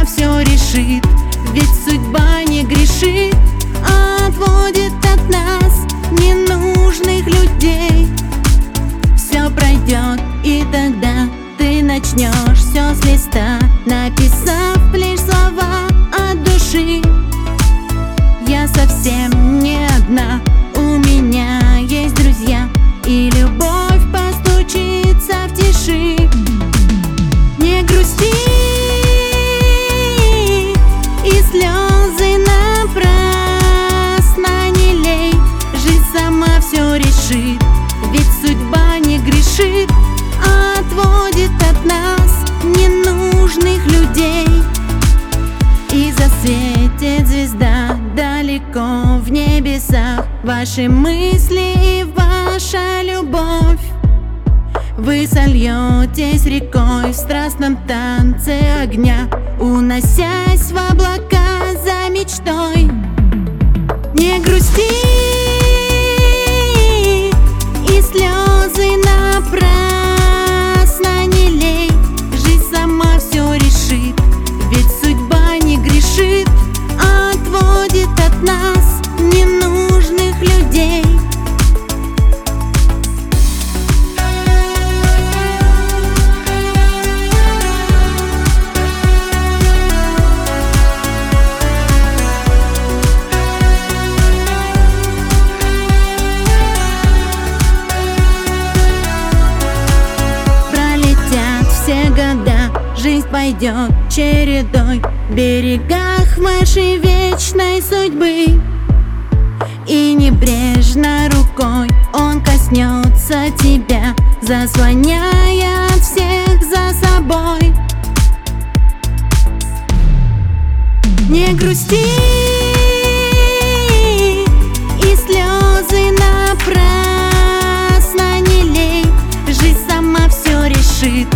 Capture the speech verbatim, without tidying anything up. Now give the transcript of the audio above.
сама все решит. Ведь судьба не грешит, а отводит от нас ненужных людей. Все пройдет, и тогда ты начнешь все с листа, написав лишь слова от души. Я совсем не одна, у меня есть друзья, и любовь постучится в тиши. Не грусти и слезы напрасно не лей. Жизнь сама все решит, ведь судьба не грешит, а отводит от нас ненужных людей. И засветит звезда далеко в небесах, ваши мысли и ваша любовь. Вы сольетесь рекой в страстном танце огня, уносясь в облака за мечтой. Не грусти и слезы напрасно не лей. Жизнь сама все решит, ведь судьба не грешит, а отводит от нас ненужных людей. Все года, жизнь пойдет чередой в берегах вашей вечной судьбы. И небрежно рукой он коснется тебя, заслоняя от всех за собой. Не грусти и слезы напрасно не лей. Жизнь сама все решит,